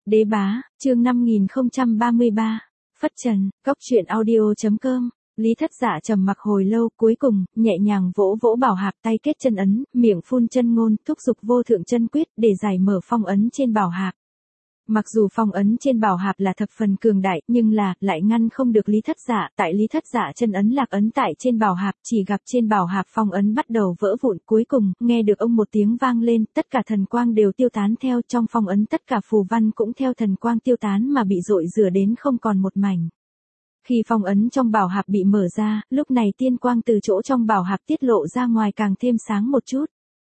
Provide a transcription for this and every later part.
Đế bá, chương 5033, Phất Trần, Cóc truyện audio.com. Lý Thất Dạ trầm mặc hồi lâu, cuối cùng nhẹ nhàng vỗ vỗ bảo hạp, tay kết chân ấn, miệng phun chân ngôn, thúc giục vô thượng chân quyết để giải mở phong ấn trên bảo hạp. Mặc dù phong ấn trên bảo hạp là thập phần cường đại, nhưng lại ngăn không được Lý Thất Dạ. Tại Lý Thất Dạ chân ấn lạc ấn tại trên bảo hạp, chỉ gặp trên bảo hạp phong ấn bắt đầu vỡ vụn, cuối cùng nghe được ông một tiếng vang lên, tất cả thần quang đều tiêu tán theo, trong phong ấn tất cả phù văn cũng theo thần quang tiêu tán mà bị dội rửa đến không còn một mảnh. Khi phong ấn trong bảo hạp bị mở ra, lúc này tiên quang từ chỗ trong bảo hạp tiết lộ ra ngoài càng thêm sáng một chút.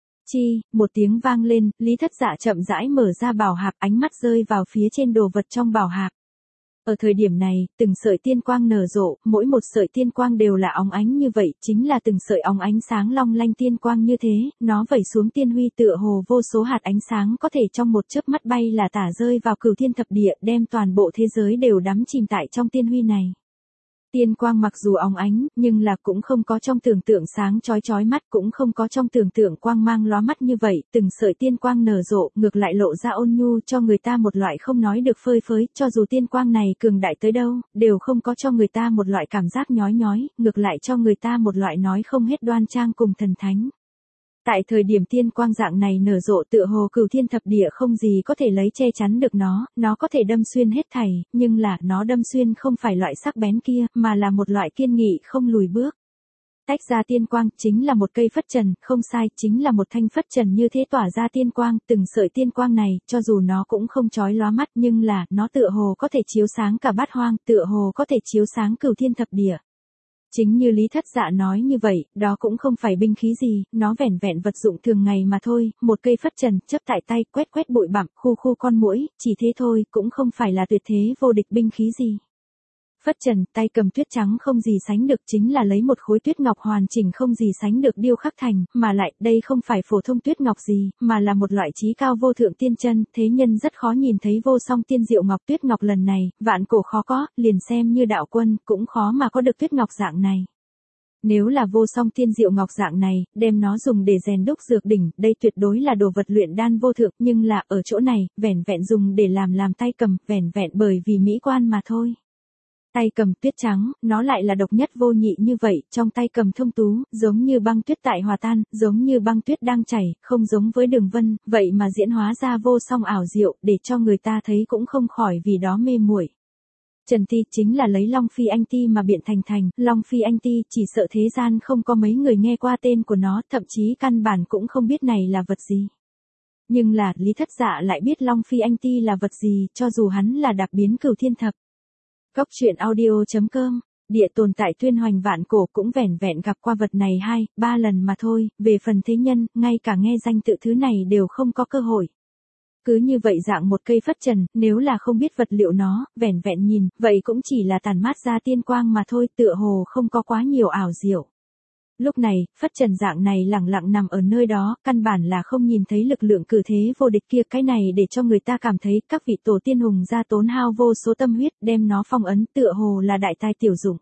Một tiếng vang lên, Lý Thất Dạ chậm rãi mở ra bảo hạp, ánh mắt rơi vào phía trên đồ vật trong bảo hạp. Ở thời điểm này, từng sợi tiên quang nở rộ, mỗi một sợi tiên quang đều là óng ánh như vậy, chính là từng sợi óng ánh sáng long lanh tiên quang như thế, nó vẩy xuống tiên huy tựa hồ vô số hạt ánh sáng có thể trong một chớp mắt bay là tả rơi vào cửu thiên thập địa, đem toàn bộ thế giới đều đắm chìm tại trong tiên huy này. Tiên quang mặc dù óng ánh, nhưng là cũng không có trong tưởng tượng sáng chói mắt, cũng không có trong tưởng tượng quang mang lóa mắt như vậy, từng sợi tiên quang nở rộ, ngược lại lộ ra ôn nhu cho người ta một loại không nói được phơi phới, cho dù tiên quang này cường đại tới đâu, đều không có cho người ta một loại cảm giác nhói, ngược lại cho người ta một loại nói không hết đoan trang cùng thần thánh. Tại thời điểm tiên quang dạng này nở rộ tựa hồ cửu thiên thập địa không gì có thể lấy che chắn được nó có thể đâm xuyên hết thảy, nhưng là nó đâm xuyên không phải loại sắc bén kia, mà là một loại kiên nghị không lùi bước. Tách ra tiên quang, chính là một cây phất trần, không sai, chính là một thanh phất trần như thế tỏa ra tiên quang, từng sợi tiên quang này, cho dù nó cũng không chói lóa mắt, nhưng là, nó tựa hồ có thể chiếu sáng cả bát hoang, tựa hồ có thể chiếu sáng cửu thiên thập địa. Chính như Lý Thất Dạ nói như vậy, đó cũng không phải binh khí gì, nó vẻn vẹn vật dụng thường ngày mà thôi, một cây phất trần, chấp tại tay, quét bụi bặm, khu con muỗi, chỉ thế thôi, cũng không phải là tuyệt thế vô địch binh khí gì. Phất trần, tay cầm tuyết trắng không gì sánh được, chính là lấy một khối tuyết ngọc hoàn chỉnh không gì sánh được điêu khắc thành, mà lại, đây không phải phổ thông tuyết ngọc gì, mà là một loại chí cao vô thượng tiên chân, thế nhân rất khó nhìn thấy vô song tiên diệu ngọc. Tuyết ngọc lần này, vạn cổ khó có, liền xem như đạo quân, cũng khó mà có được tuyết ngọc dạng này. Nếu là vô song tiên diệu ngọc dạng này, đem nó dùng để rèn đúc dược đỉnh, đây tuyệt đối là đồ vật luyện đan vô thượng, nhưng là, ở chỗ này, vẻn vẹn dùng để làm tay cầm, vẻn vẹn bởi vì mỹ quan mà thôi. Tay cầm tuyết trắng, nó lại là độc nhất vô nhị như vậy, trong tay cầm thông tú, giống như băng tuyết tại hòa tan, giống như băng tuyết đang chảy, không giống với đường vân, vậy mà diễn hóa ra vô song ảo diệu, để cho người ta thấy cũng không khỏi vì đó mê muội. Trần Ti chính là lấy Long Phi Anh Ti mà biện thành, Long Phi Anh Ti chỉ sợ thế gian không có mấy người nghe qua tên của nó, thậm chí căn bản cũng không biết này là vật gì. Nhưng là, Lý Thất Dạ lại biết Long Phi Anh Ti là vật gì, cho dù hắn là đặc biến cửu thiên thập. Cóc truyện audio.com, địa tồn tại tuyên hoành vạn cổ cũng vẻn vẹn gặp qua vật này 2-3 lần mà thôi, về phần thế nhân, ngay cả nghe danh tự thứ này đều không có cơ hội. Cứ như vậy dạng một cây phất trần, nếu là không biết vật liệu nó, vẻn vẹn nhìn, vậy cũng chỉ là tản mát ra tiên quang mà thôi, tựa hồ không có quá nhiều ảo diệu. Lúc này, phất trần dạng này lẳng lặng nằm ở nơi đó, căn bản là không nhìn thấy lực lượng cử thế vô địch kia, cái này để cho người ta cảm thấy các vị tổ tiên hùng gia tốn hao vô số tâm huyết, đem nó phong ấn, tựa hồ là đại tài tiểu dụng.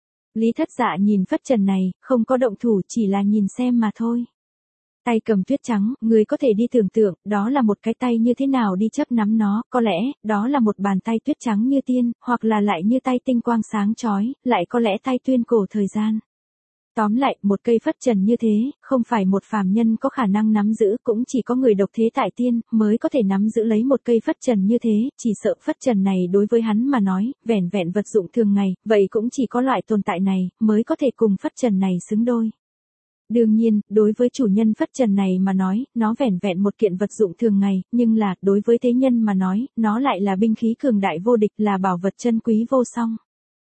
Lý Thất Dạ nhìn phất trần này, không có động thủ, chỉ là nhìn xem mà thôi. Tay cầm tuyết trắng, người có thể đi tưởng tượng, đó là một cái tay như thế nào đi chấp nắm nó, có lẽ, đó là một bàn tay tuyết trắng như tiên, hoặc là lại như tay tinh quang sáng chói, lại có lẽ tay tuyên cổ thời gian. Tóm lại, một cây phất trần như thế, không phải một phàm nhân có khả năng nắm giữ, cũng chỉ có người độc thế tại tiên, mới có thể nắm giữ lấy một cây phất trần như thế, chỉ sợ phất trần này đối với hắn mà nói, vẻn vẹn vật dụng thường ngày, vậy cũng chỉ có loại tồn tại này, mới có thể cùng phất trần này xứng đôi. Đương nhiên, đối với chủ nhân phất trần này mà nói, nó vẻn vẹn một kiện vật dụng thường ngày, nhưng là, đối với thế nhân mà nói, nó lại là binh khí cường đại vô địch, là bảo vật chân quý vô song.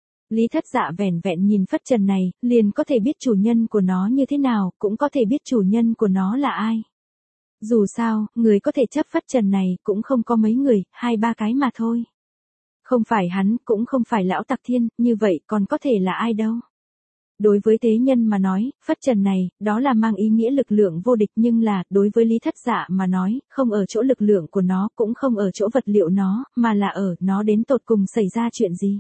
Lý Thất Dạ vẻn vẹn nhìn phất trần này, liền có thể biết chủ nhân của nó như thế nào, cũng có thể biết chủ nhân của nó là ai. Dù sao, người có thể chấp phất trần này, cũng không có mấy người, 2-3 cái mà thôi. Không phải hắn, cũng không phải lão Tặc Thiên, như vậy còn có thể là ai đâu. Đối với thế nhân mà nói, phất trần này, đó là mang ý nghĩa lực lượng vô địch, nhưng là, đối với Lý Thất Dạ mà nói, không ở chỗ lực lượng của nó, cũng không ở chỗ vật liệu nó, mà là ở nó đến tột cùng xảy ra chuyện gì.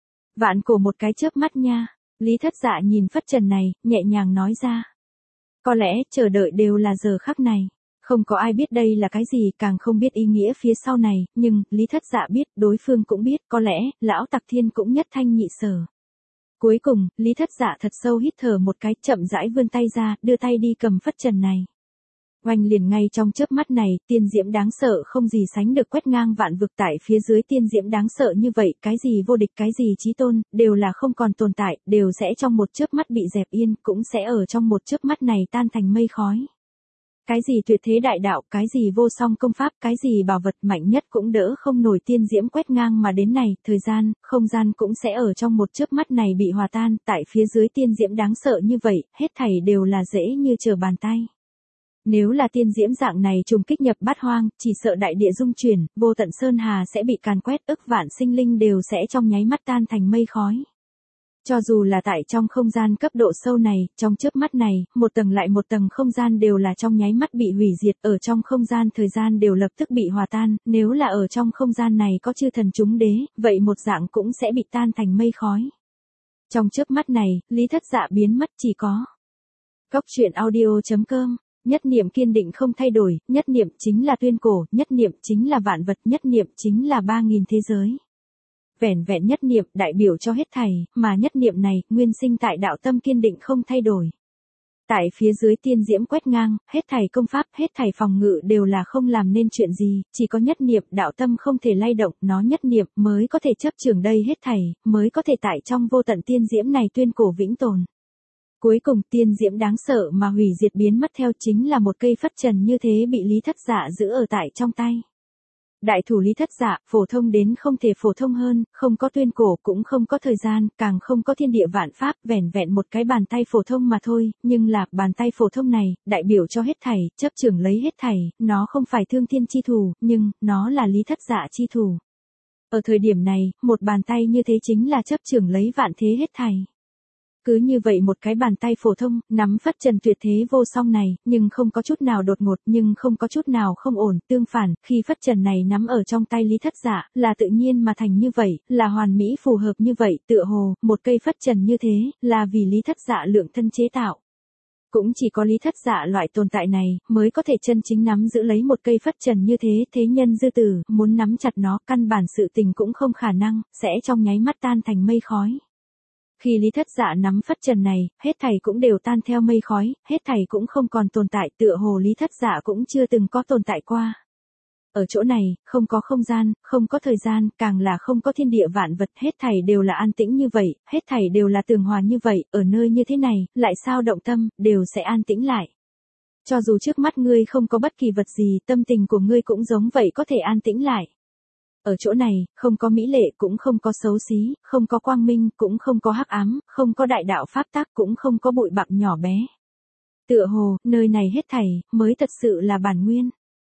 Vạn cổ một cái chớp mắt nha, Lý Thất Dạ nhìn phất trần này, nhẹ nhàng nói ra. Có lẽ, chờ đợi đều là giờ khắc này. Không có ai biết đây là cái gì, càng không biết ý nghĩa phía sau này, nhưng, Lý Thất Dạ biết, đối phương cũng biết, có lẽ, lão Tặc Thiên cũng nhất thanh nhị sở. Cuối cùng, Lý Thất Dạ thật sâu hít thở một cái, chậm rãi vươn tay ra, đưa tay đi cầm phất trần này. Oanh liền ngay trong chớp mắt này, tiên diễm đáng sợ không gì sánh được quét ngang vạn vực tại phía dưới tiên diễm đáng sợ như vậy, cái gì vô địch cái gì chí tôn, đều là không còn tồn tại, đều sẽ trong một chớp mắt bị dẹp yên, cũng sẽ ở trong một chớp mắt này tan thành mây khói. Cái gì tuyệt thế đại đạo, cái gì vô song công pháp, cái gì bảo vật mạnh nhất cũng đỡ không nổi tiên diễm quét ngang mà đến này, thời gian, không gian cũng sẽ ở trong một chớp mắt này bị hòa tan, tại phía dưới tiên diễm đáng sợ như vậy, hết thảy đều là dễ như trở bàn tay. Nếu là tiên diễm dạng này trùng kích nhập bát hoang, chỉ sợ đại địa rung chuyển, vô tận sơn hà sẽ bị càn quét, ức vạn sinh linh đều sẽ trong nháy mắt tan thành mây khói. Cho dù là tại trong không gian cấp độ sâu này, trong chớp mắt này, một tầng lại một tầng không gian đều là trong nháy mắt bị hủy diệt, ở trong không gian thời gian đều lập tức bị hòa tan, nếu là ở trong không gian này có chư thần chúng đế, vậy một dạng cũng sẽ bị tan thành mây khói. Trong chớp mắt này, Lý Thất Dạ biến mất chỉ có. Cốc truyện audio.com. Nhất niệm kiên định không thay đổi, nhất niệm chính là tuyên cổ, nhất niệm chính là vạn vật, nhất niệm chính là 3000 thế giới. Vẻn vẹn nhất niệm đại biểu cho hết thảy, mà nhất niệm này, nguyên sinh tại đạo tâm kiên định không thay đổi. Tại phía dưới tiên diễm quét ngang, hết thảy công pháp, hết thảy phòng ngự đều là không làm nên chuyện gì, chỉ có nhất niệm đạo tâm không thể lay động, nó nhất niệm mới có thể chấp trường đây hết thảy, mới có thể tại trong vô tận tiên diễm này tuyên cổ vĩnh tồn. Cuối cùng tiên diễm đáng sợ mà hủy diệt biến mất theo chính là một cây phất trần như thế bị Lý Thất Dạ giữ ở tại trong tay. Đại thủ Lý Thất Dạ, phổ thông đến không thể phổ thông hơn, không có tuyên cổ cũng không có thời gian, càng không có thiên địa vạn pháp, vẻn vẹn một cái bàn tay phổ thông mà thôi, nhưng là, bàn tay phổ thông này, đại biểu cho hết thảy, chấp chưởng lấy hết thảy, nó không phải thương thiên chi thủ, nhưng, nó là Lý Thất Dạ chi thủ. Ở thời điểm này, một bàn tay như thế chính là chấp chưởng lấy vạn thế hết thảy. Cứ như vậy một cái bàn tay phổ thông, nắm phất trần tuyệt thế vô song này, nhưng không có chút nào đột ngột, nhưng không có chút nào không ổn, tương phản, khi phất trần này nắm ở trong tay Lý Thất Dạ, là tự nhiên mà thành như vậy, là hoàn mỹ phù hợp như vậy, tựa hồ, một cây phất trần như thế, là vì Lý Thất Dạ lượng thân chế tạo. Cũng chỉ có Lý Thất Dạ loại tồn tại này, mới có thể chân chính nắm giữ lấy một cây phất trần như thế, thế nhân dư tử, muốn nắm chặt nó, căn bản sự tình cũng không khả năng, sẽ trong nháy mắt tan thành mây khói. Khi Lý Thất Dạ nắm phất trần này, hết thảy cũng đều tan theo mây khói, hết thảy cũng không còn tồn tại, tựa hồ Lý Thất Dạ cũng chưa từng có tồn tại qua. Ở chỗ này, không có không gian, không có thời gian, càng là không có thiên địa vạn vật, hết thảy đều là an tĩnh như vậy, hết thảy đều là tường hòa như vậy, ở nơi như thế này, lại sao động tâm, đều sẽ an tĩnh lại. Cho dù trước mắt ngươi không có bất kỳ vật gì, tâm tình của ngươi cũng giống vậy có thể an tĩnh lại. Ở chỗ này, không có mỹ lệ cũng không có xấu xí, không có quang minh cũng không có hắc ám, không có đại đạo pháp tắc cũng không có bụi bặm nhỏ bé. Tựa hồ, nơi này hết thảy, mới thật sự là bản nguyên.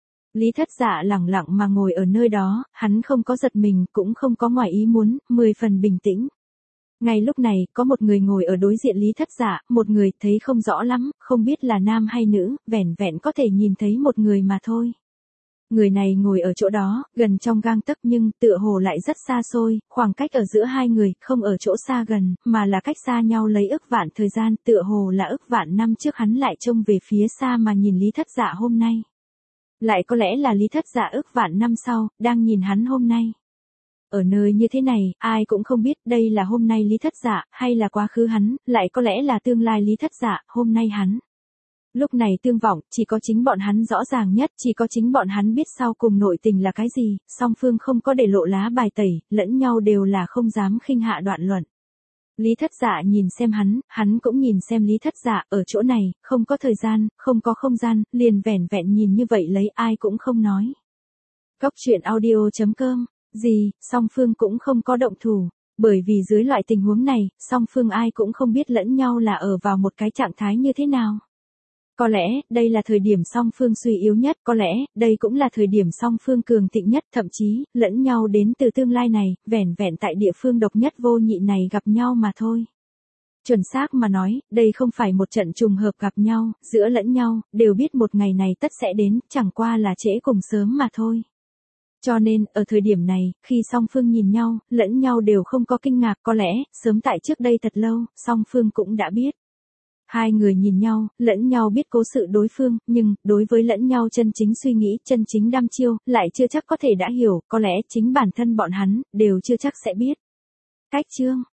Lý Thất Dạ lẳng lặng mà ngồi ở nơi đó, hắn không có giật mình, cũng không có ngoài ý muốn, 10 phần bình tĩnh. Ngay lúc này, có một người ngồi ở đối diện Lý Thất Dạ, một người thấy không rõ lắm, không biết là nam hay nữ, vẻn vẹn có thể nhìn thấy một người mà thôi. Người này ngồi ở chỗ đó, gần trong gang tấc nhưng tựa hồ lại rất xa xôi, khoảng cách ở giữa hai người, không ở chỗ xa gần, mà là cách xa nhau lấy ức vạn thời gian, tựa hồ là ức vạn năm trước hắn lại trông về phía xa mà nhìn Lý Thất Dạ hôm nay. Lại có lẽ là Lý Thất Dạ ức vạn năm sau, đang nhìn hắn hôm nay. Ở nơi như thế này, ai cũng không biết đây là hôm nay Lý Thất Dạ, hay là quá khứ hắn, lại có lẽ là tương lai Lý Thất Dạ, hôm nay hắn. Lúc này tương vọng, chỉ có chính bọn hắn rõ ràng nhất, chỉ có chính bọn hắn biết sau cùng nội tình là cái gì, song phương không có để lộ lá bài tẩy, lẫn nhau đều là không dám khinh hạ đoạn luận. Lý Thất Dạ nhìn xem hắn cũng nhìn xem Lý Thất Dạ, ở chỗ này, không có thời gian, không có không gian, liền vẻn vẹn nhìn như vậy lấy ai cũng không nói. Cốc truyện audio.com, gì, song phương cũng không có động thủ, bởi vì dưới loại tình huống này, song phương ai cũng không biết lẫn nhau là ở vào một cái trạng thái như thế nào. Có lẽ, đây là thời điểm song phương suy yếu nhất, có lẽ, đây cũng là thời điểm song phương cường thịnh nhất, thậm chí, lẫn nhau đến từ tương lai này, vẻn vẹn tại địa phương độc nhất vô nhị này gặp nhau mà thôi. Chuẩn xác mà nói, đây không phải một trận trùng hợp gặp nhau, giữa lẫn nhau, đều biết một ngày này tất sẽ đến, chẳng qua là trễ cùng sớm mà thôi. Cho nên, ở thời điểm này, khi song phương nhìn nhau, lẫn nhau đều không có kinh ngạc, có lẽ, sớm tại trước đây thật lâu, song phương cũng đã biết. Hai người nhìn nhau, lẫn nhau biết cố sự đối phương, nhưng, đối với lẫn nhau chân chính suy nghĩ, chân chính đăm chiêu, lại chưa chắc có thể đã hiểu, có lẽ chính bản thân bọn hắn, đều chưa chắc sẽ biết. Cách chương